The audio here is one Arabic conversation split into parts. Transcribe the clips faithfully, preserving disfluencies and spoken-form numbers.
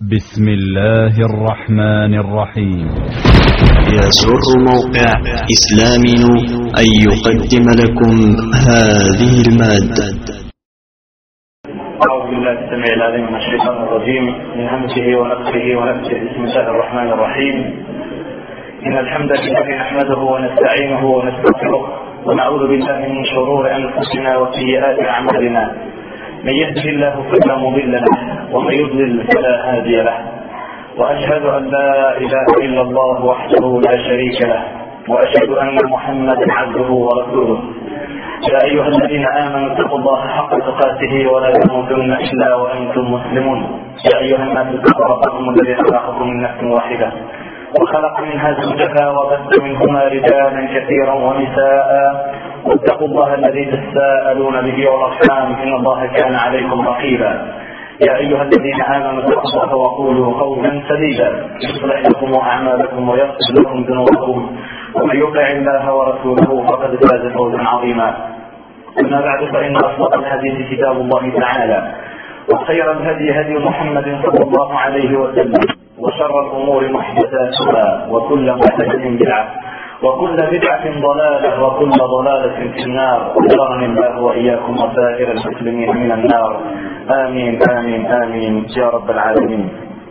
بسم الله الرحمن الرحيم. يسر موقع إسلامي أن يقدم لكم هذه المادة. أعوذ بالله السميع العليم من الشيطان الرجيم من همزه ونفخه ونفسه. بسم الله الرحمن الرحيم. إن الحمد لله نحمده ونستعينه ونستغفره ونعوذ بالله من شرور أنفسنا وسيئات أعمالنا. من يهده الله فلا مضل له ومن يضلل فلا هادي له، وأشهد أن لا إله إلا الله وحده لا شريك له، وأشهد أن محمدا عبده ورسوله. يا أيها الذين آمنوا اتقوا الله حق تقاته ولا تموتن إلا وأنتم مسلمون. يا أيها الناس اتقوا ربكم الذي خلقكم من نفس واحدة وخلق منها زوجها وبث منهما رجالا كثيرا ونساء، واتقوا الله الذي تساءلون به والأرحام إن الله كان عليكم رقيبا. يا أيها الذين آمنوا اتقوا الله وقولوا قولا سديدا يصلح لكم أعمالكم ويغفر لكم ذنوبكم، ومن يطع الله ورسوله فقد فاز فوزا عظيما. أما بعد، فإن أصدق الحديث كتاب الله تعالى، وخير الهدي هدي محمد صلى الله عليه وسلم، وشر الأمور محدثاتها وكل محدثة بدعة وكل بدعة ضلالة وكل ضلالة في النار. أجرني الله وإياكم وسائر المسلمين من النار. آمين آمين آمين يا رب العالمين.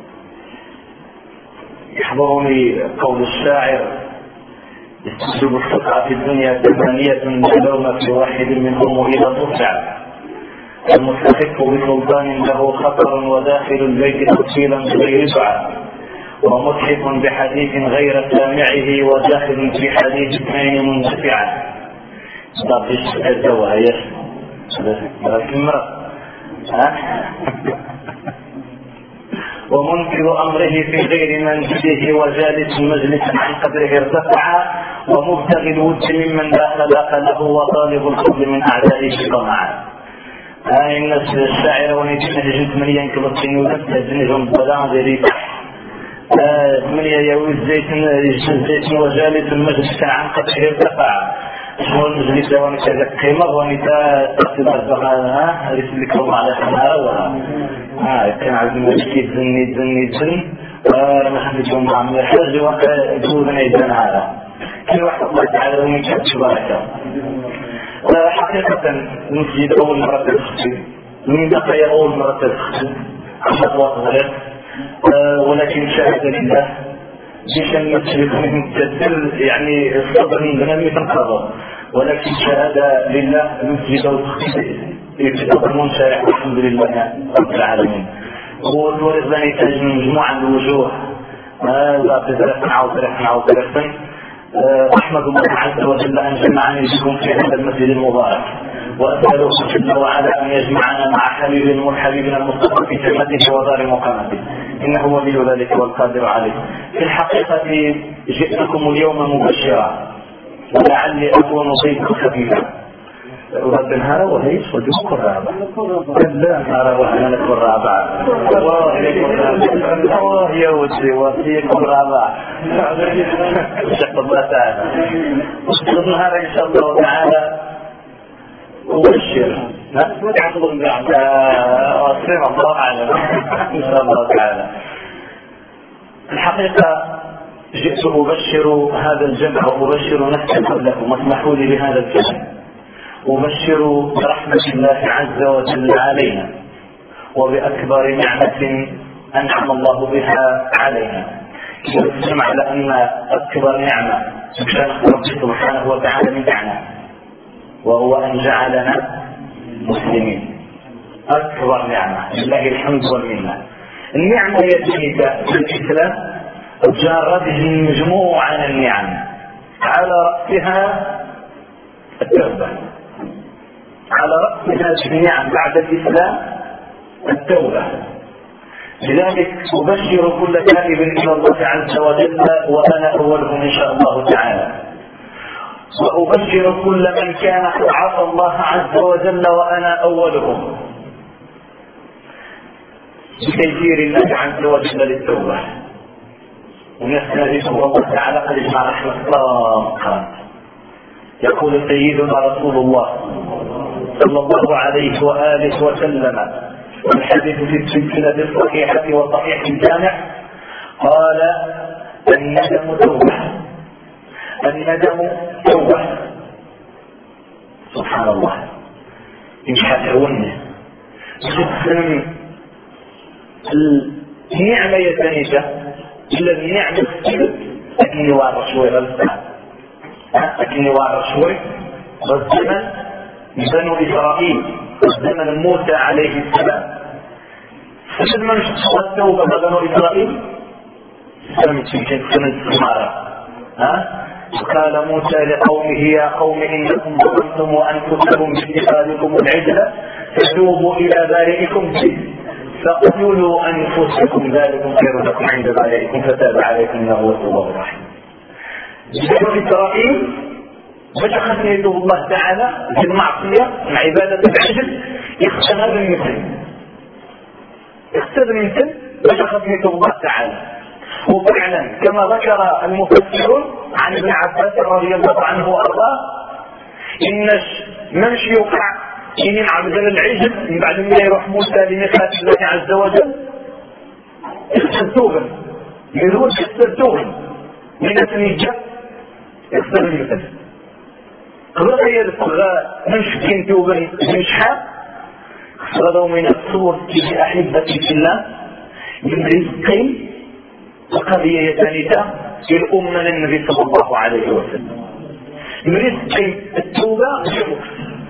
يحضرني قول الشاعر: استجب السبعة في الدنيا ثمانية لا لوم في واحد منهم إذا ترجع، المستخف بسلطان له خطر وداخل البيت تفصيلا بغير دعاء، ومضحك بحديث غير سامعه وداخل في حديث اثنين منتفعا. طب ايش الدواء يا ومنكر امره في غير منزله وجالس مجلسا عن قدره ارتفع، ومبتغي الود ممن لا خلاق له وطالب الفضل من اعدائه طمعا. هاي الناس الشاعر ونيتنا جد مليان كبطين ونفسها جنجهم بلان ذريك ثمانية يوي الزيتن الزيتن وجالس المجلس عن قدره ارتفع. شنو المجلس وانا كذا قيمة وانا تقصد الزغانة هذه اللي كرم على حمارة ها كان عندنا كيف زني زني زن ما حدثهم عم يحرج وقع جودنا يزن هذا كل واحد الله تعالى ومن كتب شبارك. حقيقة المسجد أول مرة تدخل من بقي أول مرة تدخل عشان وصغير، ولكن شهادة لله جيشا يتشرف منهم تدل يعني الصبر من بنام تنقضى، ولكن شهادة لله المسجد يتقبل منشارع الحمد لله رب العالمين. ورزقنا يتاج من مجموعة من الوجوه لا تزرفنا أو ترفنا أو ترفنا. أحمد الله عز وجل أن جمعني بكم في هذا المسجد المبارك، وأسأله جل وعلا أن يجمعنا مع حبيبنا وحبيبنا المصطفى في جنته ودار مقامته، إنه ولي ذلك والقادر عليه. في الحقيقة جئتكم اليوم مبشرا، ولعلي أكون ضيفا خفيفا. ورب النهار وهيش وجوك الرابع كلا نهار وحنا لك الرابع الله يليك الرابع الله يا وجهي وفيك الرابع شكرا الله تعالى. وصل النهار إن شاء الله تعالى أبشر تعقل بعد وصير الله أعلم إن شاء الله تعالى. الحقيقة جئت أبشر هذا الجمع وأبشر نفسي قبلكم، واسمحوا لي بهذا الكلام. أبشر برحمة الله عز وجل علينا وبأكبر نعمة أنعم الله بها علينا. نسمع على أن أكبر نعمة سبحانه ربي سبحانه وتعالى من نعمة، وهو أن جعلنا مسلمين. أكبر نعمة لله الحمد والمنة. النعمة الجديدة في الإسلام جارته مجموعة من النعم، على رأسها التوبة، على رأس هذه النعم بعد الإسلام التوبة. لذلك أبشر كل تائب إلى الله عز وجل وأنا أولهم إن شاء الله تعالى، وأبشر كل من كان قد عصى الله عز وجل وأنا أولهم بتيسير الله عز وجل للتوبة. ونستهدف الله تعالى قد اجمع رحمة الله. يقول سيدنا رسول الله صلى الله عليه وآله وسلم: والحديث في السلسلة الصحيحة وصحيح الجامع قال الندم توبة، الندم توبة. سبحان الله، مش حتعوني تسلم النعمة يتنيجة إلا النعمة السلب أكني وارد شوي غلطة، أكني وارد شوي والزمن بنو إسرائيل، الزمن موسى عليه السلام. فشد من شخص التوبة بنو إسرائيل سلم تلك سنة سمارة. ها وقال موسى لقومه يا قوم إنكم ظلمتم أنفسكم باتخاذكم العجلة فتوبوا إلى بارئكم فاقتلوا أنفسكم ذلكم خير لكم عند بارئكم فتاب عليكم إنه هو التواب الرحيم. بنو إسرائيل بشخص يدعو الله تعالى في المعصية مع عبادة العجل يختار المثل، يختار المثل بشخص يدعو الله تعالى. وفعلا كما ذكر المفسرون عن ابن عباس رضي الله عنه وارضاه ان من يوقع ان عبد العجل من بعد ما يروح موسى لميقات الله عز وجل يختار توبا، يقول يختار توبا من النجاة يختار المثل. غير يلقى مشكين توبا من شحال غدوا من الصور في أحبتي في الله من رزق وقضية ثالثة في الأمة للنبي صلى الله عليه وسلم. من رزق التوبة شمس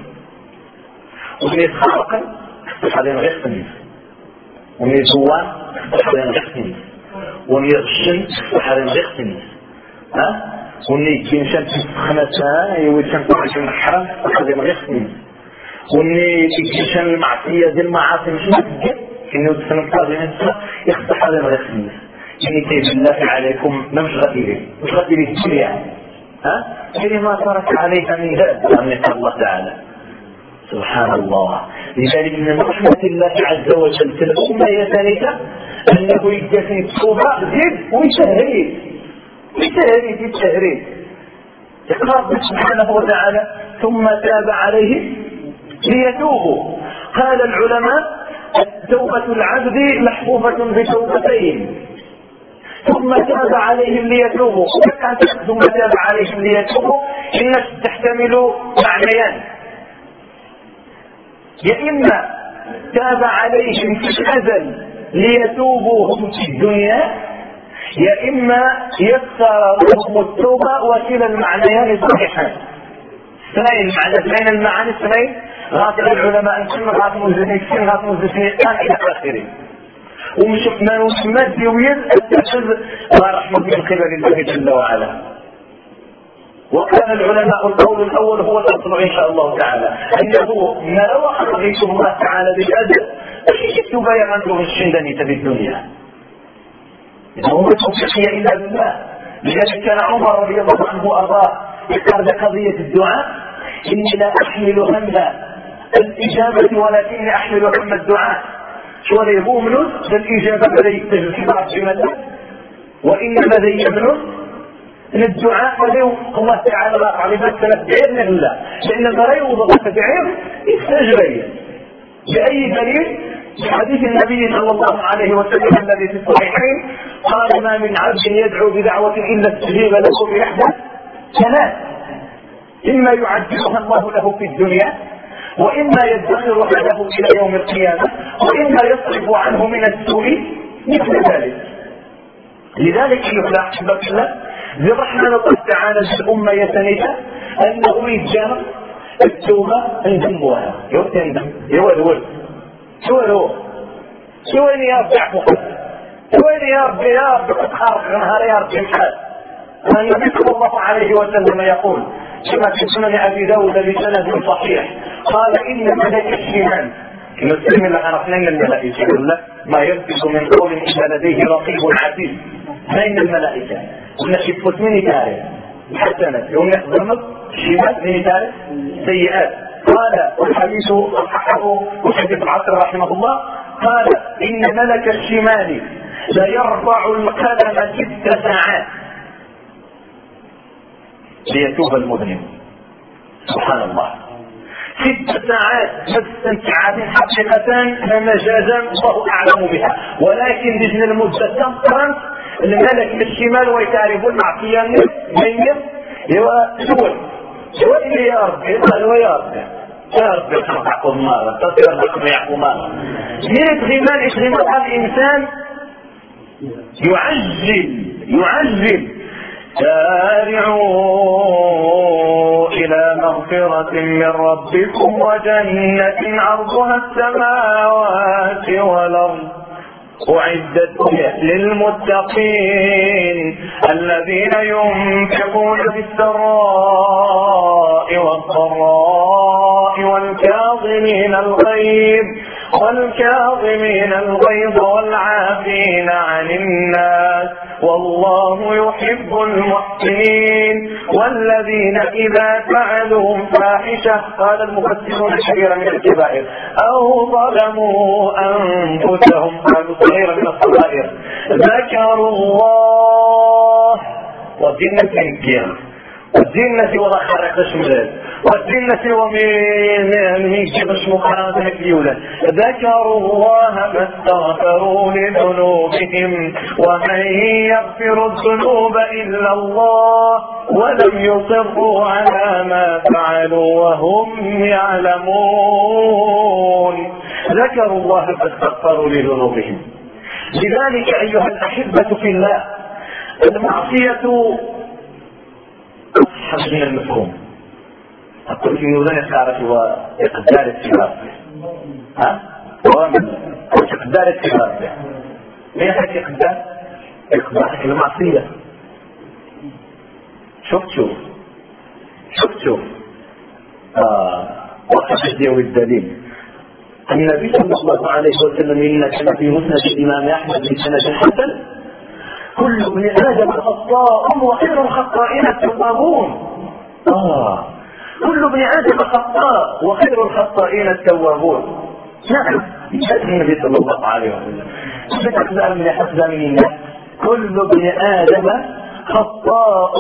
ومن يتخرق حالين غير خميس، ومن يزوان حالين غير خميس، ومن يغشن حالين غير خميس. ها وني كيمشان في خمسة يويشان في عشرين حرام حالين غير خميس، وني كيمشان المعصية ديال المعاصي مش مكتب إنه تسلم قاضي نفسه يخطح حالين غير خميس. يعني كيف بالله عليكم ما مش غفيري مش غفيري الدنيا. ها يعني ما ترك عليها من ذات أمنك الله تعالى. سبحان الله. لذلك من رحمة الله عز وجل في الأمة يتنك أنه يجسن التوبة زيد ويسهرين ويسهرين في التهرين. يقرأ سبحانه وتعالى ثم تاب عليه ليتوبوا. قال العلماء توبة العبد محفوفة بتوبتين ثم تاب عليهم ليتوبوا. ثم تاب عليهم ليتوبوا الناس تحتمل معنيان، يا إما تاب عليهم في الأزل ليتوبوا في الدنيا، يا إما يسر لهم التوبة. وكلا المعنيان صحيحان. اثنين المعنى اثنين المعاني اثنين غاطل العلماء نسمى غاطل مزدسين غاطل مزدسين إلى آخره. ومش ما نسمى بيويل التأخذ ورحمة من قبل الله جل وعلا. وكان العلماء القول الأول هو الأصل إن شاء الله تعالى أنه ما لو أخذيت الله تعالى بالأجل فشيء تبايا عنده الشندني في الدنيا هو توفيقية إلا بالله. لذلك كان عمر رضي الله عنه وأرضاه يذكر بقضية الدعاء إني لا أحمل هم الإجابة ولكني أحمل هم الدعاء. شو اللي يبوه منه الإجابة الذي يتجد في بعض جملة وإنما ذي يبنه ان الدعاء ولو الله تعالى لا عليه ثلاث بعير لله لان غير وضغط بعير يستجري باي دليل بحديث النبي صلى الله عليه وسلم الذي في الصحيحين قال ما من عبد يدعو بدعوه الا استجيب له باحدى ثلاث اما يعجلها الله له في الدنيا واما يدخرها له الى يوم القيامه واما يصرف عنه من السوء مثل ذلك. لذلك يفلح احبك الله برحمة الله تعالى الأمة يتنيها أنه يتجاهل التوبة ندموها يوتندم يولول شوالو شوالي يا رب عفوك شوالي يا رب يا رب خارج نهار يا رب الحال. النبي صلى الله عليه وسلم يقول كما في سنن أبي داود بسند صحيح قال إن ملك الشمال المسلم اللي عرفنا من الملائكة ما يلبس من قول إلا لديه رقيب عتيد بين الملائكة ونحن فتمين تاريخ حسنة يوم نحضرنا الشمال من تاريخ سيئات. قال والحديث صححه وحديث العصر رحمه الله قال إن ملك الشمال لا يرفع القلم ست ساعات ليتوب المذنب. سبحان الله. ست ساعات ست ساعات حقيقة مجازا الله أعلم بها، ولكن بجن المدة تمطرا الملك من الشمال ويتعرف المعصية من يوى يوى إلي يا ربي يوى يا ربي يا ربي تنقعكم مرة تصير لكم يعقوا مرة من يتغيمان يتغيمان الإنسان يعجل يعجل. سارعوا إلى مغفرة من ربكم وجنة عرضها السماوات والأرض أعدت للمتقين الذين ينفقون بالسراء والضراء والكاظمين الغيظ والكاظمين الغيظ والعافين عن الناس والله يحب المحسنين والذين إذا فعلوا فاحشة قال المفسرون كبيرة من الكبائر أو ظلموا أنفسهم قالوا صغيرة من الصغائر ذكروا الله والجنة القيامة والجنة ولا خارق شمال والجنة ومن يجبش مقارنة اليولد ذكروا الله ما استغفروا لذنوبهم ومن يغفر الذنوب إلا الله ولم يصروا على ما فعلوا وهم يعلمون. ذكروا الله ما استغفروا لذنوبهم. لذلك أيها الأحبة في الله المعصية أصحب من المفهوم. أقول في نوزان الشعرة وإقدار السباب ها؟ ومن إقدار السباب ما يحكي إقدار؟ إقدار المعصية. شوف شوف شوف شوف آه. وقت الدين والدليل النبي صلى الله عليه وسلم إن كان في مسند الإمام أحمد بسند حسن كل ابن آدم خطاء وخير الخطائين التوابون. آه كل ابن آدم خطاء وخير الخطائين التوابون. نعم هذا النبي صلى الله عليه وسلم بتحزن من حزن من الناس كل ابن آدم خطاء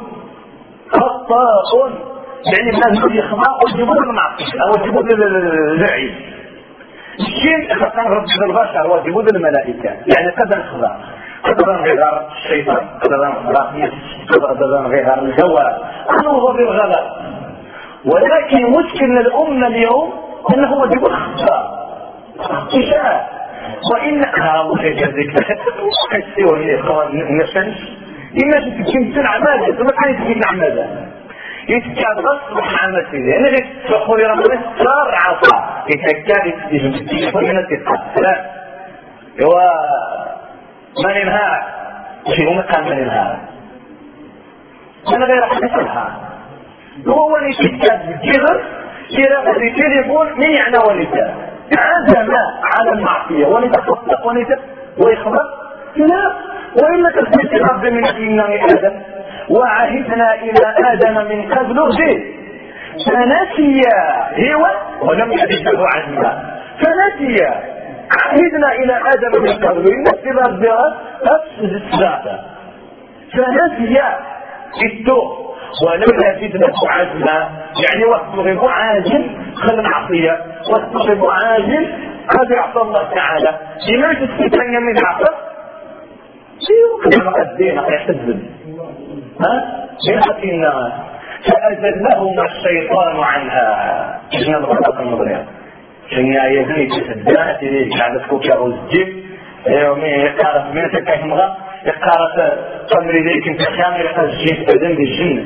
خطاء يعني الناس يخطأ ويجيبون المعصية أو يجيبون الزعيم الشيء خطأ رب البشر ويجيبون الملائكة يعني قد الخطأ قدرا غير الشيطان قدرا غير قدرا غير الهوى أنه بالغلط. ولكن مشكلة الأمة اليوم أنه هو يجب الخطأ إشاء وإن الله يجزيك كسيوني إخوان نشان إما تكون عمادة ثم كان يتكون عمادة يتكاد أصبح عمادة يعني تقول يا رب صار عصا يتكاد يتكاد من التكاد لا هو من ينهار شيء مكان من ينهار أنا غير حدثها هو اللي يتكاد بالجغر يرى التليفون من يعنى ولده عزم على المعصية ولتصدق ولده ويخبر لا وإلا تثبت رب من إنا آدم وعهدنا إلى آدم من قبل رجل فنسي هو ولم يجد له عزما فنسي عهدنا إلى آدم من قبل إن السبب بها أفسد الثلاثة فنسي التوب ولم يجد له عزما يعني وقت عاجل خل العصية وقت عاجل قد يعطى الله تعالى لماذا تستطيع من العصر شيء كما قدينا يحزن ها يحكي الناس فأزلهما الشيطان عنها إحنا نغلق المضرية شنيا يزني تسدات قاعدة تكوكا وزجيب يومي يقارف من تكاك مغا يقارف قمري ذيك انت خامل يقارف الجين أذن بالجنة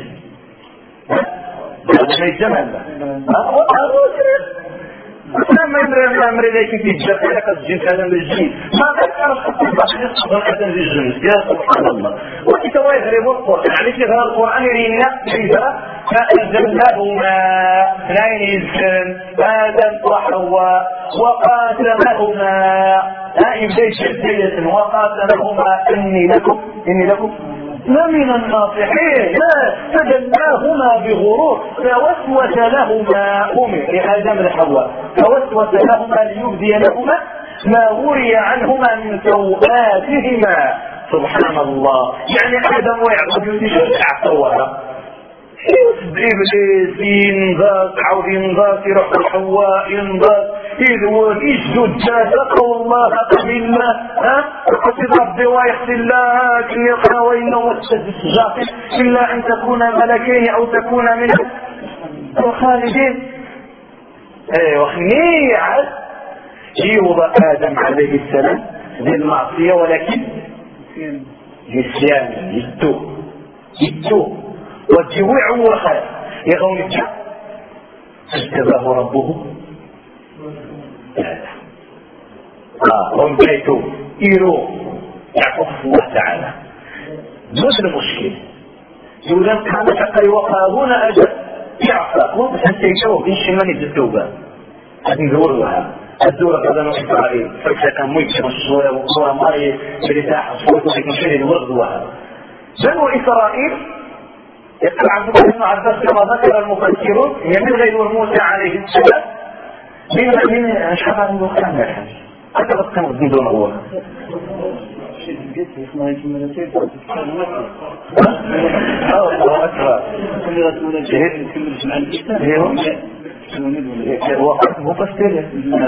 هذا ما يجمل لما يمر الأمر إليك في الجنة لك الجن كذا بالجن ما ذكر الصبح كذا بالجن يا سبحان الله وكتوا يغربوا القرآن يعني في هذا القرآن يرينا كذا فأنزلناهما اثنين يزكن آدم وحواء وقاتلهما لا يبدأ شدية وقاتلهما إني لكم إني لكم لمن الناصحين فجناهما بغرور فوسوس لهما أمر لآدم وحواء فوسوس لهما ليبدي لهما ما وري عنهما من سوآتهما سبحان الله يعني آدم ويعقوب يشجع صورها إبليس ينضاس عاود ينضاس يروح الحواء ينضاس يذوب يسجد تقوى الله قبل الله ها قصد ربي ويغفر الله كن يقرأ وإنه وسجد الجاقل إلا أن تكون ملكين أو تكون من الخالدين. ايوه خني عاد يوضع آدم عليه السلام ذي المعصية ولكن نسيان يتوب يتوب والجوع والخير يغون الجوع فاجتباه ربه اه هم بيتوا يروح يعقوب الله تعالى زوج المشكل يقول لك كان حتى يوقعون اجل يعفى هو بس حتى يشوف ايش من التوبه هذه ندورها الدورة قدنا إسرائيل فكرة كان ميت مشهورة وصورة ماري بريتاح وصورة في مشهور الورد وها بنو إسرائيل يقول عبد الله بن عباس كما ذكر المفسرون يمن غير موسى عليه السلام من من شباب المختار الحج حتى بقى من دون أول الله أكبر وقت مفسر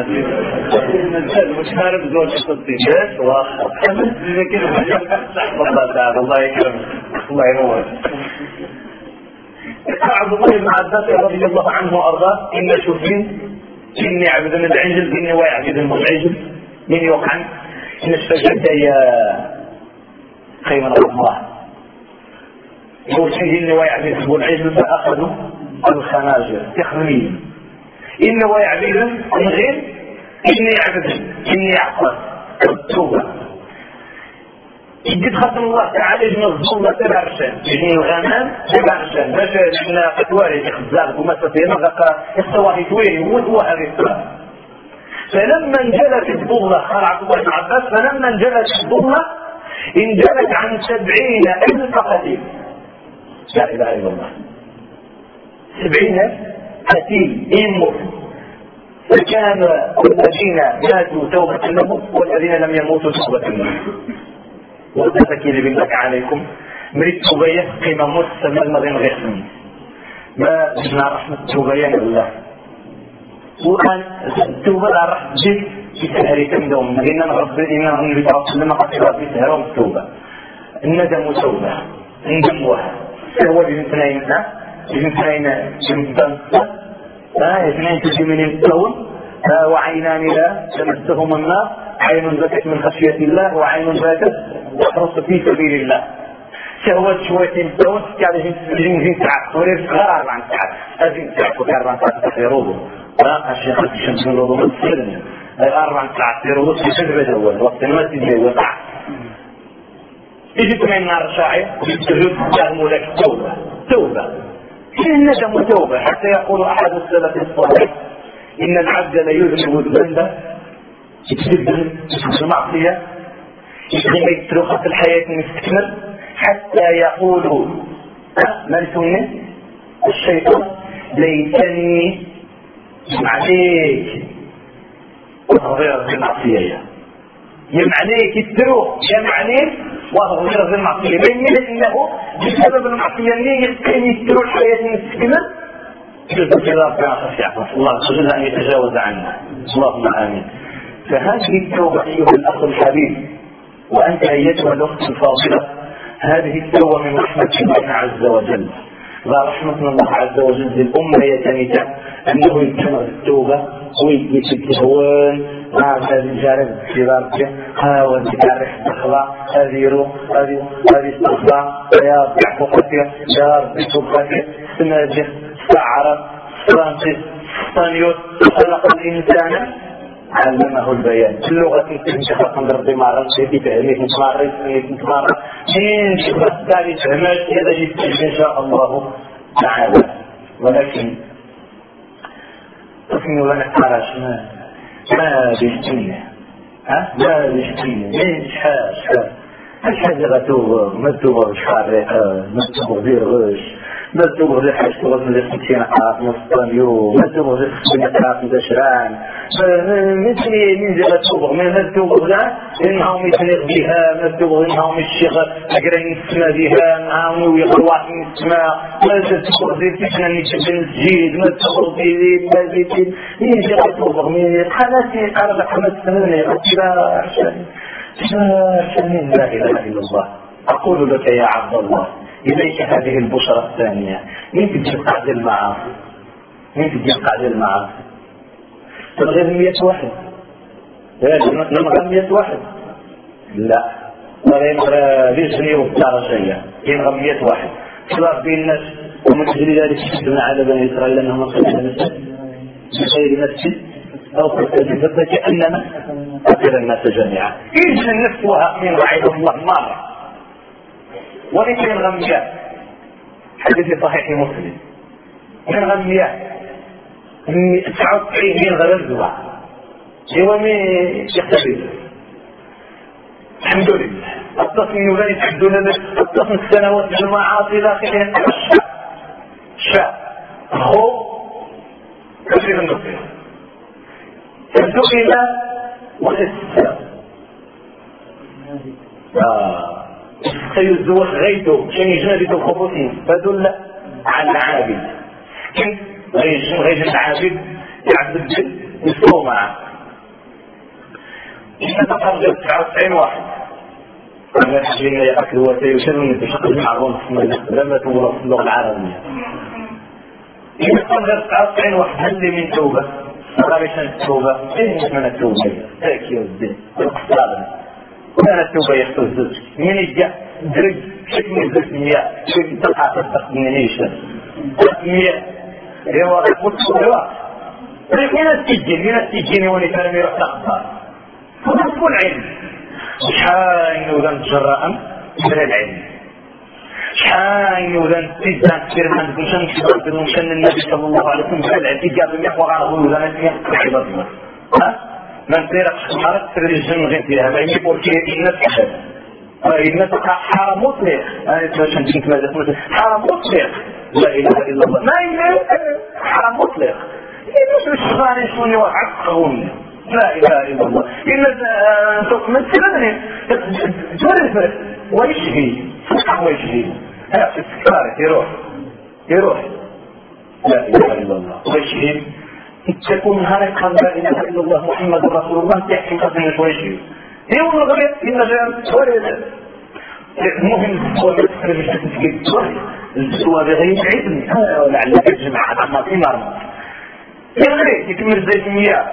مش عارف زوج التصديق الله تعالى الله يكرمك الله ينور. عبد الله بن عباس رضي الله عنه وارضاه ان شوفين اني يعبدون العجل اني ويعبدون العجل من يوقع ان السجدة يا خير الله شوفين اني ويعبدون العجل فاخذوا الخناجر تخمين إنه ويعبد من غير إني يعبد إني يعقل التوبة يجد خطر الله تعالى يجمع الظلمة تبع رشان يجمع الغنام تبع رشان باش لأن قتواري يخزاق وما تفينا غاقا يختواري تويري يموت هو هذه الصلاة. فلما انجلت الظلمة قال عبد الله بن عباس فلما انجلت الظلمة انجلت عن سبعين ألف قتيل لا إله إلا الله سبعين قتيل يموت فكان الذين ماتوا توبة لهم والذين لم يموتوا توبة لهم. وذلك اللي بنك عليكم مريد توبية قيمة مرسمة المدين غير سنين ما جنا رحمة توبية لله وأن التوبة رح جيك يسهري تمدهم لأننا رب إنا النبي صلى الله عليه وسلم قصر في سهرهم التوبة الندم توبة ندموها هو بمثنين بمثنين بمثنين اثنين تجي من الكون وعينان لا تمسهم النار عين بكت من خشية الله وعين بكت تحرص في سبيل الله شهوة شوية الكون كان يجين ساعات وليس غير أربع ساعات أزين ساعات وكأربع ساعات تخيروضه لا الشيخ الشمس من روضه متصلني أربع ساعات تخيروضه في سجبة أول وقت المسجد يوقع يجب من النار شاعر ويتجد جهموا لك توبة توبة إن الندم توبة حتى يقول أحد السلف الصالح إن العبد لا يذنب الذنب يتذنب المعصية يتذنب يترخص في الحياة مستكمل حتى يقول من سنة الشيطان ليتني عليك وغير المعصية يمعنيك التروح يمعنيك وغير المعصية بين إنه بسبب المعصية اللي يتكين يتروح الحياة مستكمل جزء كذا بيعصف الله سجل أن يتجاوز عنه اللهم آمين. فهذه التوبة أيها الأخ الحبيب وأنت أيتها الأخت الفاضلة هذه التوبة من رحمة الله عز وجل لا رحمة الله عز وجل للأمة يتمتع أنه يجتمع التوبة ويجي التهوان هذا الجارب في ذلك هاو الجارب استخلاء هذه هذه هذه استخلاء يا رب قتير يا رب قتير سناجح سعر فرانسيس اسبانيول خلق الإنسان علمه البيان اللغة تنتخلق من ربي معرض في فهمه معرض في معرض من شبه الثالث فهمات هذا يستجد إن شاء الله تعالى. ولكن تفنوا لنا حراش ما ما بيشتيني ها ما بيشتيني ليش حاش الحاجة غتوبة مكتوبة بشحارقة مكتوبة غير غش ما تدور لي حاجة تغزل لي خمسين قاط نص اليوم، ما تدور لي خمسين قاط مدشران، مثلي من زي ما تدور من ما تدور لا إنهم يتنق بها، ما تدور إنهم الشيخ أقرأ السماء بها معهم ويقروا من السماء، ما تدور لي تسنى نجد الجيد، ما تدور لي ما زيد من زي ما تدور من حناتي قرب حمد سنة أكبر عشان عشان لا إله إلا الله. أقول لك يا عبد الله إليك هذه البشرة الثانية، مين تجيب قاعدة المعاصي؟ مين تجيب قاعدة المعاصي؟ تبغي مية واحد؟ نبغى مية واحد؟ لا نبغى ليش نيرو بتاع شيء ينبغى مية واحد. خلاص بين الناس ومن أجل ذلك كتبنا على بني إسرائيل أنهم خلقنا مسجد بغير مسجد أو قتل كأننا قتل الناس جميعا. إيش النفس من رعيد الله مرة ولكن الغمياء حديث صحيح مسلم من الغمياء تسعة وتسعين من غرزوا هو من يختبر الحمد لله التصميم ولا يتحدون التصميم السنوات بالمعاصي داخلين الشاء شاء هو كثير النصير تبدو إلى والاستسلام آه سيزوج غيته شن يجنبي الخبوثين فدل على العابد كيف غير غير العابد يعبد يسوع معه إن تقرب تسعة وتسعين واحد أنا حاجين يأكل وسيشرون بشكل معروف لما تورط اللغة العربية إن تقرب تسعة وتسعين واحد هل من توبة غير التوبة إيه من التوبة تأكيد الدين اقتصادا كان التوبة يحتوز من الجاء درج شكل الزيت مياه شكل تلقى تصدق من نيشة مياه هو التوبة من السجن من السجن ونفرم يروح تخطر فضلت العلم شحال نوذن جراء من العلم شحال نوذن تزان كثير من عندكم شان كثير من شان النبي صلى الله عليه وسلم من العلم إجابة مياه وغارض نوذن المياه كحبا بما ها من طيرك حمارك تريد الجن غير فيها ما يجيبوا كي الناس كحب الناس حرام مطلق أنا تشان جنت ماذا تقول حرام مطلق لا إله إلا الله ما يجب حرام مطلق الناس الشغال يشوني وعقهم لا إله إلا الله الناس مثلا تورث ويشهي فقه ويشهي ها في السكارة يروح يروح لا إله إلا الله ويشهي تكون هذا قال لا إله إلا الله محمد رسول الله تحكي قصدنا شوي هي والغريب إن جاء سؤال المهم هو يذكر بشكل كبير السؤال بغير علم لعلك تجمع عما في مرمى يغري يكمل زي المياه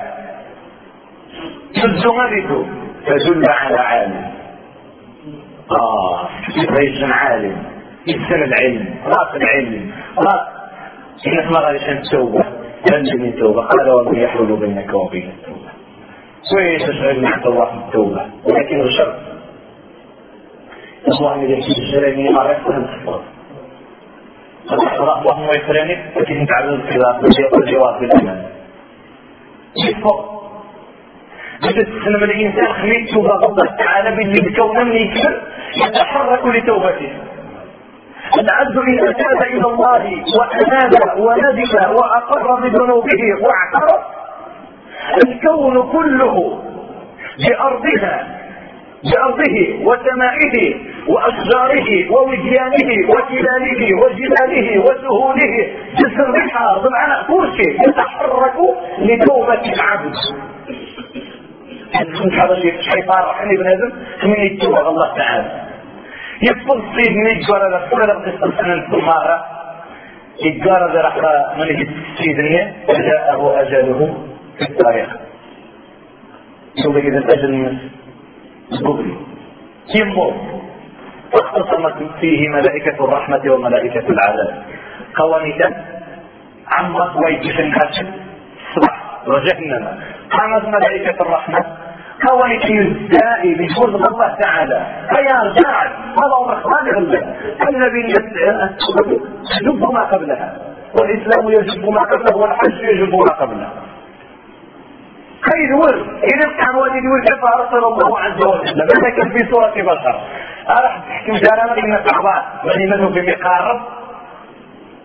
تزغرته تدل على عالم آه يبغى عالم يسمى العلم راس العلم راس إنك ما غاديش نتوبة هل من توبة قال ومن يحول بينك وبين التوبة شوية تشغل مع الله التوبة ولكن الشرط اللهم إذا كنت الجرمي ما رأيك فهم الصفات اللهم يكرمك لكن تعلم الخلاف والجواب بالأمان يفق بدأت تسلم الإنسان خميت توبة الله تعالى باللي بكونه من يكبر يتحرك لتوبته العبد إذا تاب إلى الله وأناب وندم وأقر بذنوبه واعترف الكون كله بأرضها بأرضه وسمائه وأشجاره ووديانه وتلاله وجباله وسهوله جسر البحار بمعنى كل شيء يتحرك لتوبة العبد هذا الشيطان رحمه ابن هزم من يتوب الله تعالى يفضل صيد من الجارة كل قصة سنة مرة الجارة رحمة من السيدنية جاءه أجله في التاريخ شوف كده الأجل من البغي يموت واختصمت فيه ملائكة الرحمة وملائكة العذاب قوانيتا عمرت ويجف الحشد الصبح وجهنم قامت ملائكة الرحمة قوانيت الزائي بفضل الله تعالى فيا رجال هذا أمر خالق الله النبي يجب ما قبلها والإسلام يجب ما قبله والحج يجب ما قبله خير ورد إذا كان والدي ورد فأرسل الله عز وجل لما كان في سورة بشر أرح تحكي جارنا إن الصحبات من منه بمقارب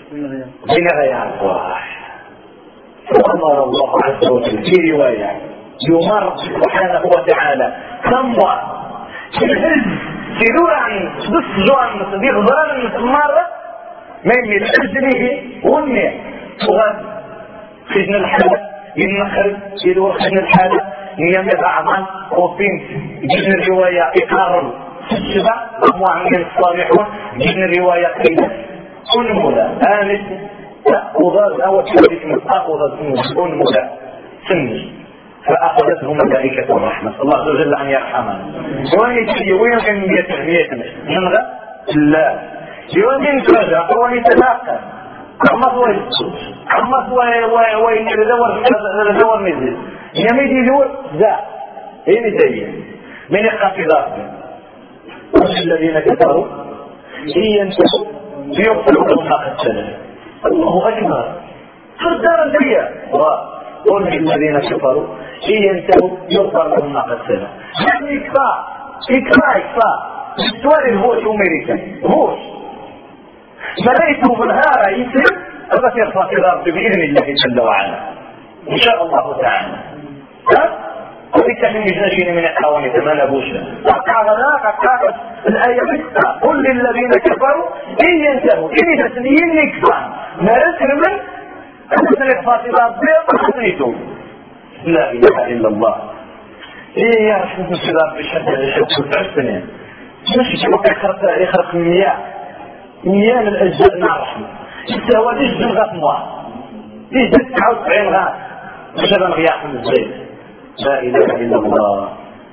بين غيان واحد. أمر الله عز وجل في رواية يمر سبحانه وتعالى كمر في الهز في ذورا بس جوان مصديق ظلام مرة ما يمي لأجله وني وغاد خزن الحالة ينخل يدور خزن الحالة يمي بعضا وفين جزن الرواية يقرر الشبع أموع من الصالحون جزن الرواية قيلة كل مولا آمس وغاد أول شبابك من أخذت من مولا سنج فأخذته ملائكة الرحمة الله عز وجل أن يرحمنا وين يتحيي وين كان يتحيي ينغى لا يومين كذا هو يتلاقى عما هو يسكت عما هو وين يدور يدور نزل يميد يدور ذا ايه نتايا من القافلات الذين كفروا إن ينتهوا يغفر لهم ما قد سلف الله أكبر فردار الدنيا قل الذين كفروا إن ينتهوا يغفر لهم ما قد سلف يعني إكفاء إكفاء إكفاء السؤال الهوش أمريكا هوش فليسوا بالهارة يسلم التي يرفع في الأرض بإذن الله جل وعلا إن شاء الله تعالى ها؟ وبالتالي مجنشين من الحواني ثمان بوشة قال لا قال الآية بكتا قل للذين كفروا إن ينتهوا إن تسليين نكفان ما رسل من أن يرفع في الأرض بإذن لا إله إلا الله إيه يا رحمة في الأرض بشهد شهد تعسنين مش يخرق يخرق المياه مياه من الأجزاء مع الرحمة يستهوى ليش جنغات مواه ليش تسعة وسبعين غاز بشهد مغياح من الزيت لا إله إلا الله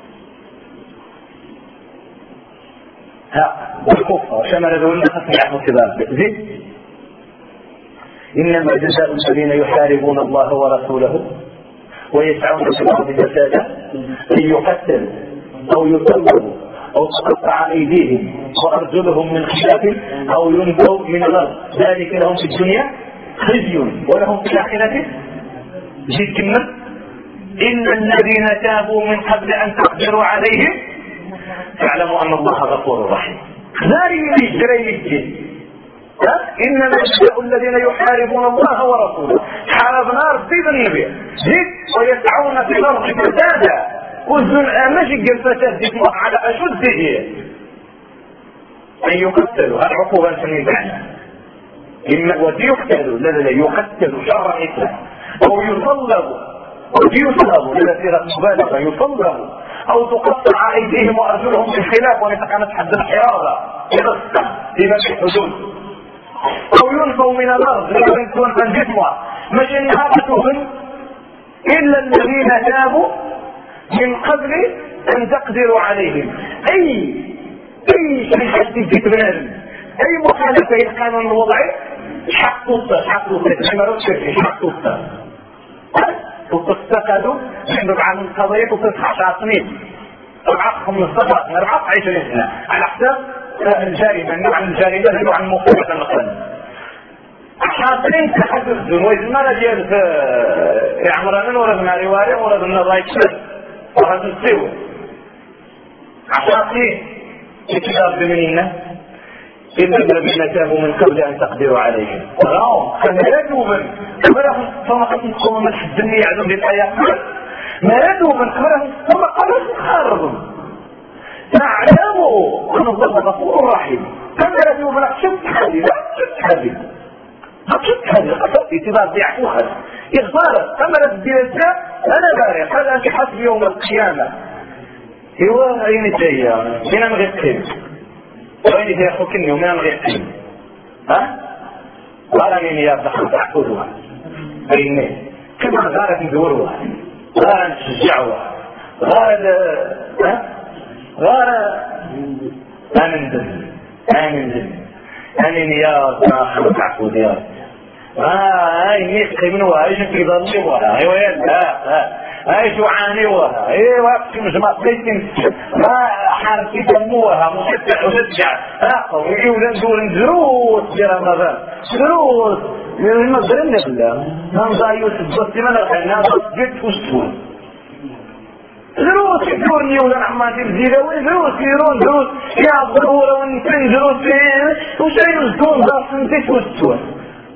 ها بالكفة وشمل ذو النخص يحمل كذلك زيت إنما جزاء الذين يحاربون الله ورسوله ويسعون في الأرض فسادا أن يقتلوا أو يصلبوا أو تقطع أيديهم وأرجلهم من خلاف أو ينفوا من الأرض ذلك لهم في الدنيا خزي ولهم في الآخرة جد كمل إن الذين تابوا من قبل أن تقدروا عليهم فاعلموا أن الله غفور رحيم ذلك من الجرين الجن إنما جزاء الذين يحاربون الله ورسوله حاربنا ربي بالنبي جد ويسعون في الأرض فسادا والزرع ماشي قال فساد يطلق على أشده أن يقتلوا العقوبة سنتعنا إما ودي يقتلوا لا لا يقتلوا شرع إسلام أو يصلبوا ودي يصلبوا لا سيرة مبالغة يصلبوا أو تقطع أيديهم وأرجلهم بالخلاف ونتقنت حد الحرارة يرسل في ماشي الحدود أو ينفوا من الأرض لكن تكون عن جسمها مش إنهابتهم إلا الذين تابوا من قبل أن تقدروا عليهم أي أي شيء حديث بنادم أي مخالفة للقانون الوضعي حق تطة حق تطة ما رأيك حق تطة وتستقدوا من ربع من قضية وتصحى عشر سنين ربعة خمس سنوات ربعة عشرين سنة على حساب الجريمة نوع الجريمة نوع المخالفة القانون عشرين تحدث وإذا ما رجل في عمران وردنا رواية وردنا رايكسر وهذا السوء عشرين كتاب بمنينا إلا الذين تابوا من قبل أن تقدروا عليهم ولو كان يردوا من قبلهم ثم قد يقوم من حد الدنيا يعلم للآيات ما يردوا من قبلهم ثم قبلهم تخارضهم تعلموا أن الله غفور رحيم كان يردوا من شفت هذه لا شفت هذه شفت هذه قصد اتباع بيعفوها إغفارت كما ردت أنا بارك هذا أنت حسب يوم القيامة هو أين جاية من أم غير وين هي حكمني ومن غير ها قال من يا دخل تحفظها بيني كما غارت ندورها غارت نشجعها غارت ها غارت امن ذل امن ذل امن يا داخل تحفظ يا هاي ميسقي منوها ايش في ظلموها ايوه لا اي تعانيوها اي وقت مجمع بيتين ما حارتي تموها مشجع وشجع اقوى ويقولوا ندور دروس في رمضان دروس من المدرنة بالله نمضى يوسف بس من الخينا بس جد وستون دروس يدورني ولا نعمات الزيلة دروس يرون دروس يا ضرورة ونتن دروس وشي وستون بس نتيت وستون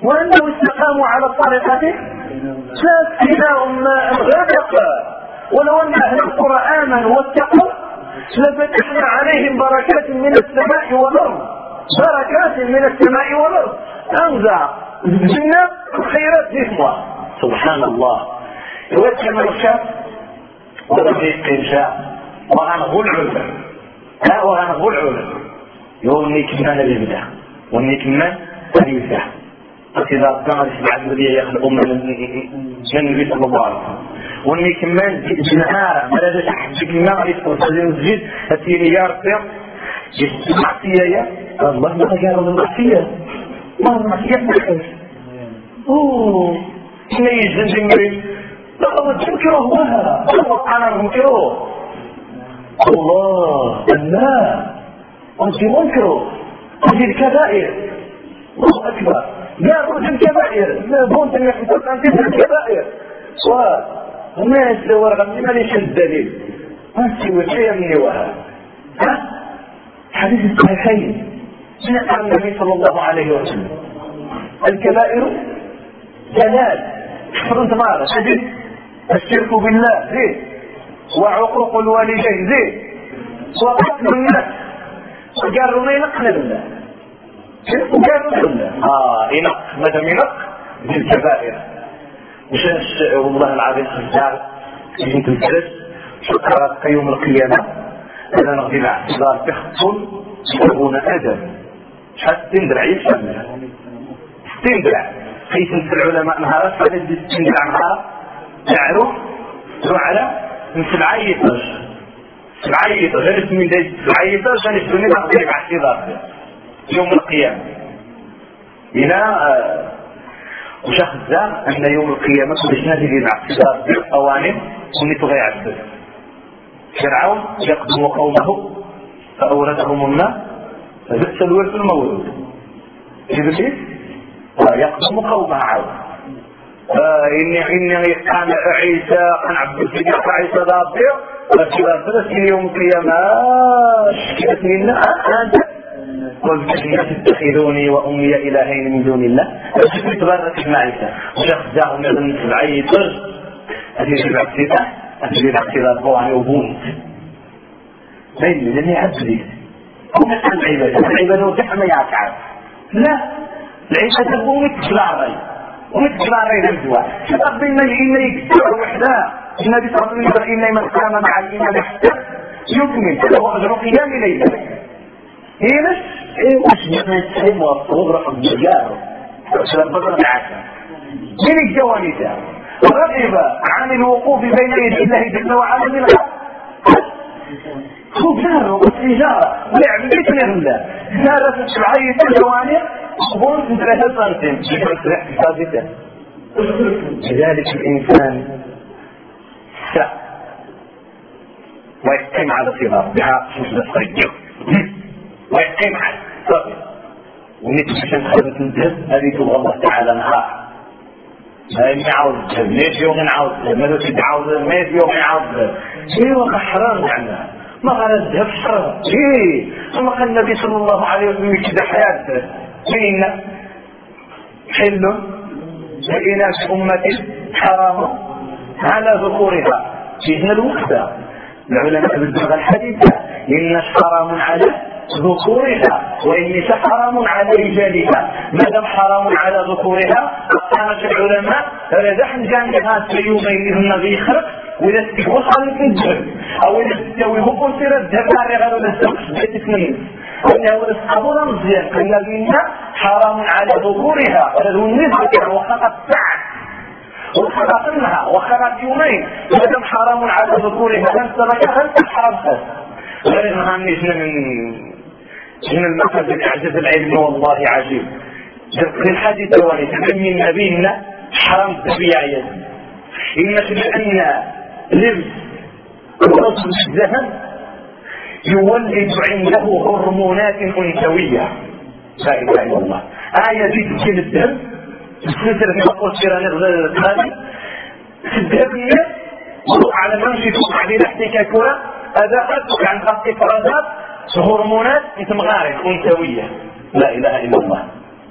وأنه استقاموا على طريقته ساسقناهم ماء غدقا ولو أن أهل القرى آمنوا واتقوا لفتحنا عليهم بركات من السماء والأرض بركات من السماء والأرض أنزع الجنة الخيرات فيهم. سبحان الله. يوجه من الشاب ورغيق إنشاء وغنغو العلم لا وغنغو العلم يوني كمان الإبداع وني كمان الإبداع إذا كان يسمع النبي يخلق من النبي صلى الله عليه وسلم وني كمان جنهار ماذا تحدث كمان يسقط هذه المسجد التيريار فيه يسمع فيها الله ما غير المعصية ما المعصية تخير اوه كنا يجن جمري لقد تنكره بها أنا منكره الله الله أنت منكره أنت الكبائر الله أكبر قالوا أنت الكبائر لا بونت أنك أنت الكبائر والناس لو رغم لما ليش الدليل أنت وشيء من نواها ها حديث الصحيحين من قال النبي صلى الله عليه وسلم الكبائر جلال فانت معنا شديد الشرك بالله زين وعقوق الوالدين زين وقتل الناس وقالوا ما ينقنا بالله وقالوا بالله اه ينق ماذا ينق بالكبائر مش والله العظيم خزار انت الثلاث شكرات يوم القيامه انا نغدي مع اعتبار تخطل يكون ادم شحال تندرع يفهم تندرع كيف العلماء نهارات فهذا تندرع نهار تعرف على مثل عيطش عيطش غير اسمي دايت عيطش انا شنو نغدي مع اعتبار يوم القيامه الى وش خزار ان يوم القيامه باش نادي مع اعتبار بالقوانين ونيتو غيعذب فرعون يقدم قومه فأوردهم النار فبئس الورث المورود إبليس يقدم قومه عاود إني إني كان عيسى كان عبد الفتاح عيسى ضابط فكذا ثلاث يوم القيامة شكلت منا أنت قلت الناس اتخذوني وأمي إلهين من دون الله فشكلت تبارك مع عيسى وشخزاهم من العيطر هذه الشباب فتاح هذه الاختلاف هو عن أبوه بين لأنه عبدي هم يسأل العبادة العبادة وتحمى يعكعب لا العبادة هو متجلاري ومتجلاري نمزوى شطب إنه إنه يكتر وحده النبي صلى الله عليه وسلم إنه من قام مع الإمام حتى يكمل فله أجر قيام ليلة هي مش إيه مش يقنع السلم والصغر رقم الجار وشلم بطر العاشر من الجوانيسة رغب عن الوقوف بين يدي الله جل وعلا من الغد خبزار والسجارة لعب بيتنا بالله سارة الشعية الجوانب وقلت ثلاثة سنتين لذلك الإنسان ساء ويقيم على صغار بها شمس خرجه ويقيم على صغر ونتشن خلط الجهد هذه تبغى الله تعالى نهار ما يعاود ليش يوم نعاود ماذا تتعاود ما يوم يعاود شيء وقع حرام عنا ما قال الذهب حرام ايه ثم قال النبي صلى الله عليه وسلم كذا حياته فين حل لإناث أمة حرام على ذكورها فيهن الوقت العلماء بالدغة الحديثة إن حرام على ذكورها والنساء حرام على رجالها ما دام حرام على ذكورها قامت العلماء رزحن جانبها سيومين النبي خلق وإذا استكبر خلق الجهد أو إذا استوي هو سير الذهب غير ولا استوي بيتك منه وإنه الصبر مزيان قلنا لنا حرام على ذكورها والنسبة وخلق سعد وخلقنها وخلق يومين ما دام حرام على ذكورها لم تركها لم تحرمها غير ما هنشنا من من المقصد الإعجاز العلمي والله عجيب في الحديث الأولي تسمي النبينا حرام التبيعية إنك لأن لبس الرجل الذهب يولد عنده هرمونات أنثوية لا إله إلا الله آية دي تكين الذهب السلسلة في أقوى الشيران الغالي الذهب على منشي توقع لي نحتك كرة أذاقتك عن خط إفرازات هرمونات مغارب أنثوية لا إله إلا الله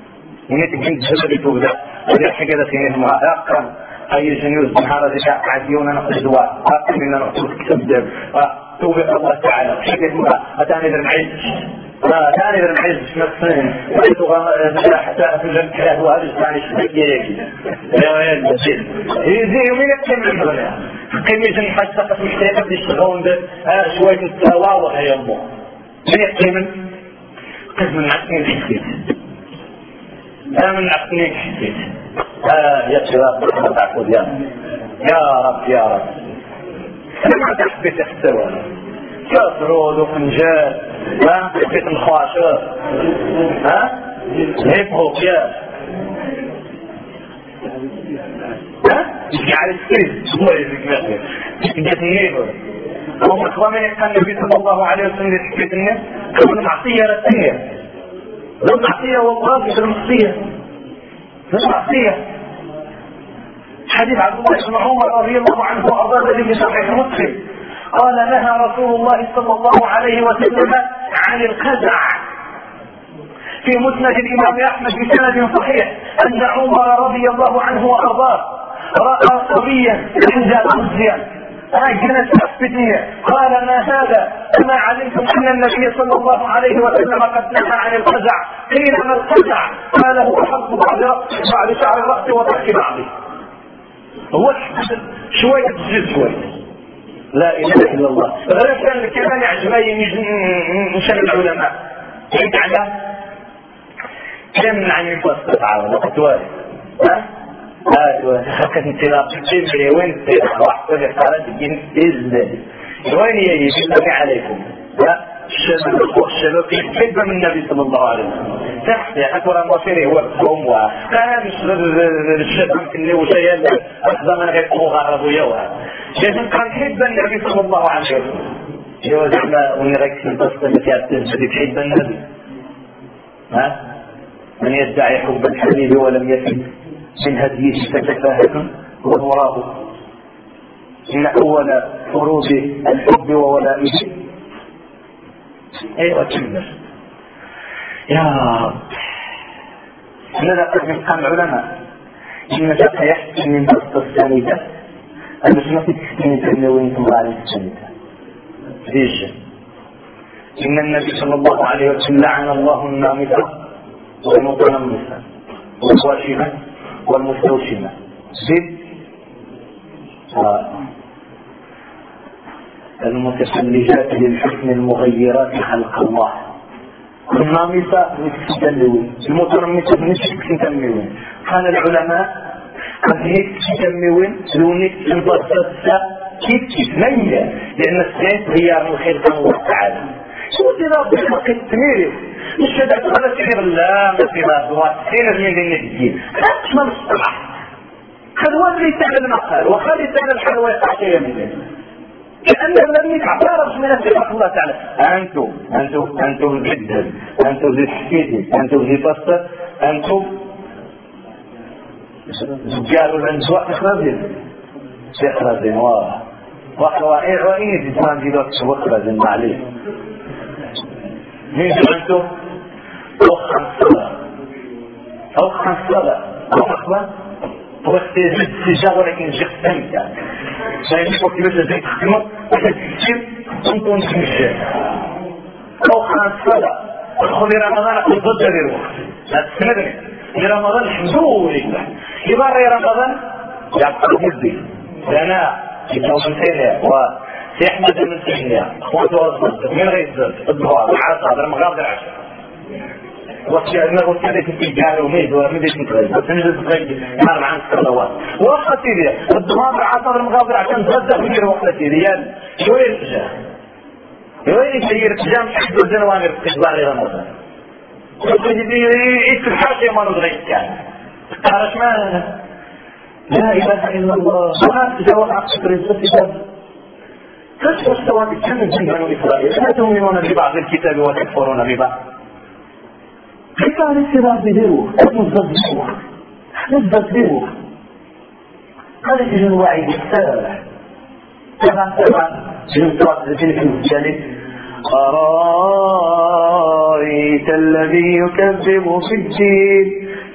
ونتكلم جهد بتوجد هذه حاجة ثانية مراقبة أي جنود نهار ذكاء عاديون نقص دواء أكثر من نقص كتب توفيق الله تعالى حاجة ما أتاني بالعز أتاني بالعز نفسين حتى في الجنة وهذا الثاني شوية يا ولد بسيط يزي يومين يكمل الغناء قيمة حتى قسم الشيء قد يشتغلون شوية واضح يا أمه من يكمل قسم العقل الحسيت أنا من عقلي الحسيت آه يا شباب ما تعرفوا ديالنا يا رب يا رب ما تحبي تحتوى يا فرود وفنجان ها تحبي الخواشر ها هيبهوك يا ها يجعل السيد هو يزيك يجب النيبر هم اخواني كان النبي صلى الله عليه وسلم يحكي الناس كانوا معصية رسمية لو معصية والله في المعصية المعصية حديث عبد الله بن عمر رضي الله عنه وارضاه الذي في صحيح مسلم قال نهى رسول الله صلى الله عليه وسلم عن الخزع في مسند الامام احمد بسند صحيح ان عمر رضي الله عنه وارضاه راى صبيا حجاب مزيا جلس تحبتني قال ما هذا كما علمتم ان النبي صلى الله عليه وسلم قد نهى عن الخزع قيل ما الخزع قال هو حلق بعض بعد شعر الراس وترك بعضه هو شويه تجلس شويه لا اله الا الله غير كان كمان عجبني نشان العلماء يد على كم عن الفصل تعاون وقت وارد ها ايوه حكت انطلاق تجري وين تروح ولا قالت جن ازاي وين يجي بالله عليكم لا الشباب الشباب يحب من النبي صلى الله عليه وسلم تحت اكبر مصيري هو القوم وكان الشباب اللي وشيء احضر من غير مغرب ويوها لكن كان يحب النبي صلى الله عليه وسلم يا زعما ونركز في القصه اللي فيها تحب النبي ها من يدعي حب الحبيب ولم يفد من هديه فتفاهة ومراه إن أول فروض الحب وولائه أيوة كمل يا رب لذا قد يقام العلماء إن ذاك يحكي من بسط السنة المسلمة تسكين تنوين ثم عليه السنة ليش إن النبي صلى الله عليه وسلم لعن الله النامسة والمتنمسة والواشمة والمستوشمة زد آه. المتفلجات للحسن المغيرات خلق الله النامسة نسك تنموين المتنمسة نسك تنموين قال العلماء قد هيك تنموين لونك البسطة كيف كيف مية لأن السيد هي الخير الله تعالى شو ترى بحق التميري مش هذا خلاص كده لا ما في ما هو هنا اللي من الدين مش ما مصطلح خلوات اللي تعمل المقال وخلي تعمل الحلوى يقعشية منه لأنه لم يتعرف من اتفاق الله تعالى أنتم أنتم أنتم جدا أنتم زي حكيتي أنتم زي بسطة أنتم قالوا الأنسواء إخراجين إخراجين واضح واحد وإيه وإيه تتمان جيلوك إخراجين معليه مين أنتم أخ الصلاة أخ الصلاة أخ هو استجاب ولكن جيخ ثانية شايفين وقت بس زي تخدمه وتتكير أنتم تمشي أخ الصلاة أخذ رمضان أخذ ضد الوقت لا تسمدني لرمضان حمدوه لله يبقى رمضان يعقل جدي لأنا يتوى من سينيا وسي أحمد من سينيا أخواته وأصدق من غير الزرد الضوء العصر هذا المغارب العشر وكذا وكذا في قالوا ميد وميد تنتغير بس نجد تغير نار عن الصلوات وقت سيدي الضوء العصر المغارب عشان تغدى في وقت سيدي شوية الجاه وين يصير تجام حد الزنوان في رمضان يجي الحاجة ما نضغط كان تعرف ما لا إله إلا الله ما تجاوز عقصة رزق كيف مستوى الكلام بنو إسرائيل لا تؤمنون ببعض الكتاب وتكفرون ببعض كيف على الاستدراج بديروه نصدقوه نصدقوه هذا يجن وعي بالسابع طبعا طبعا جنطات ذلك الجانب أرأيت الذي يكذب في الدين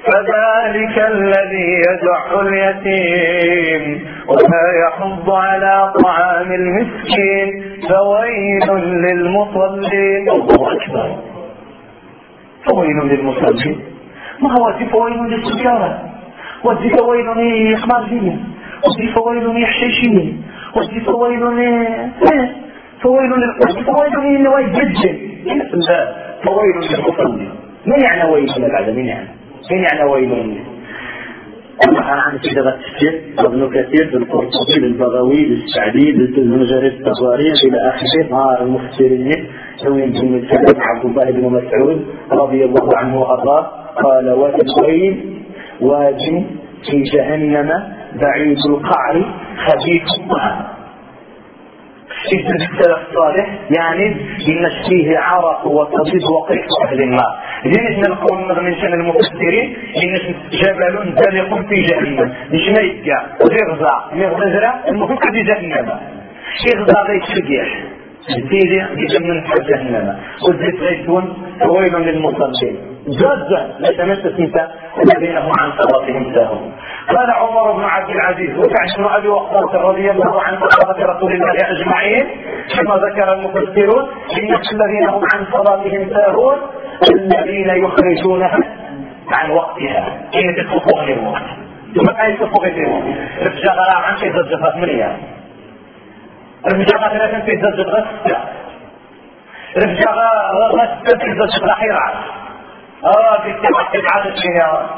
فذلك الذي يدع اليتيم ولا يحض على طعام المسكين فويل للمصلين. الله أكبر. فويل للمصلين ما هو دي فويل للسكارى، ودي فويل لإخمارجية، ودي فويل لحشيشية، ودي فويل فويل فويل للنوايا جدا. لا، فويل للمصلين. ما يعني ويل للعالم؟ من يعني من يعني ويل؟ أنا عن صيغة التفسير ابن كثير بالقرطبي بالبغوي بالسعدي بالمجرد الطبري إلى آخره مع المفسرين سوي بن مسعود عبد الله بن مسعود رضي الله عنه وأرضاه قال: والويل واد في جهنم بعيد القعر خبيث الطعام. إذن السلف الصالح يعني إن فيه عرق وصديد وقيح أهل النار. إذن نقول من شأن المفسرين إن جبل زلق في جهنم مش ما يتقع غرزة مغزرة المهم في جهنم يغزى غير تلقيح التيجي يجمن في جهنم والزيت غيثون ويل للمصلين جزء لا تمسس نساء الذين هم عن صلاتهم ساهون. قال عمر بن عبد العزيز وسعد بن ابي وقاص رضي الله عنه صحابه رسول الله اجمعين كما ذكر المفسرون ان الذين هم عن صلاتهم ساهون الذين يخرجونها عن وقتها ان تتفقوا غير الوقت ثم اي تتفقوا غير الوقت رجع غرام عن في زجفه ثمانيه رجع ثلاثه في زجفه سته رجع غسته في زجفه حيرة اه في التبعات الشيء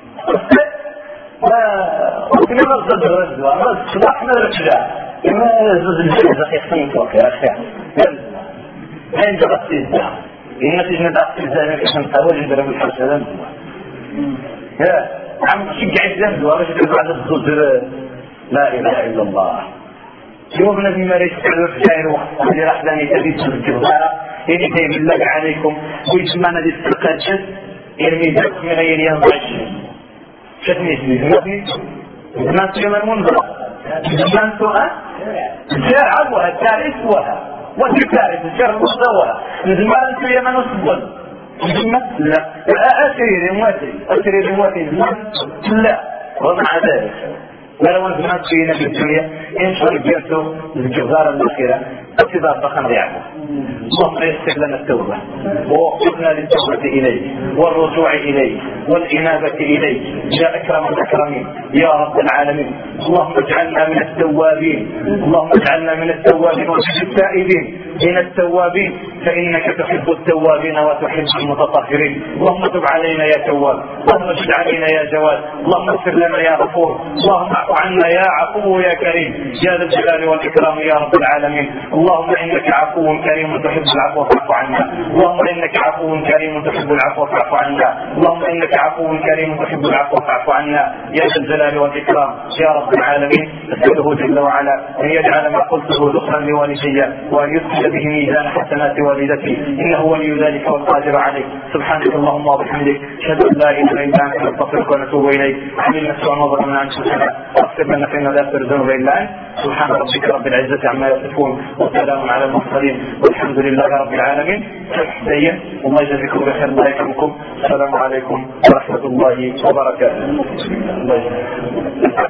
وكنا نرصد الرجوة بس احنا الرجاء ما يزوز الجيزة يخصين فوق يا أخي هين جبت الزا إن تجنة أخي الزا يمكن نتحول ندرم الحسنة يا عم شجع الزنزوة باش تبعد الزوز. لا إله إلا الله. يوم نبي مريش على الرجال وقت اللي راح لاني تبيت الجبارة إني تيب الله عليكم ويجمعنا دي السقاجة يرمي ذلك من غير ينضعش شتني اسمي زماني زمان سيما المنظر زمان سؤال الشارع أبوها التاريخ وها ودي التاريخ الشارع المستوى زمان سيما نصبل زمان لا أسرير مواتي أسرير مواتي زمان لا ومع ذلك ولو أن زمان سينا في الدنيا ينشر الجنسو الجزارة الأخيرة اقتدار فخم يعمل. اللهم يسر لنا التوبة ووفقنا للتوبة إليه والرجوع إليه والإنابة إليه يا أكرم الأكرمين يا رب العالمين. اللهم اجعلنا من التوابين اللهم اجعلنا من التوابين ومن التائبين من التوابين فإنك تحب التوابين وتحب المتطهرين. اللهم تب علينا يا تواب اللهم اجد علينا يا جواد اللهم اغفر لنا يا غفور اللهم اعف عنا يا عفو يا كريم يا ذا الجلال والإكرام يا رب العالمين. اللهم إنك عفو كريم تحب العفو فاعف عنا اللهم إنك عفو كريم تحب العفو فاعف عنا اللهم إنك عفو كريم تحب العفو فاعف عنا يا ذا الجلال والإكرام يا رب العالمين. أسأله جل وعلا أن يجعل ما قلته ذخرا لوالدي وأن يدخل به ميزان حسنات والدتي إنه ولي ذلك والقادر عليه. سبحانك اللهم وبحمدك أشهد أن لا إله إلا أنت نستغفرك ونتوب إليك. عملنا سوء نظرنا عن سبحانك أغفر لنا فإنه لا يغفر الذنوب إلا أنت. سبحان ربك رب العزة عما يصفون وسلام على المرسلين والحمد لله رب العالمين. تحية الله يجزيكم بخير الله يكرمكم. السلام عليكم ورحمة الله وبركاته.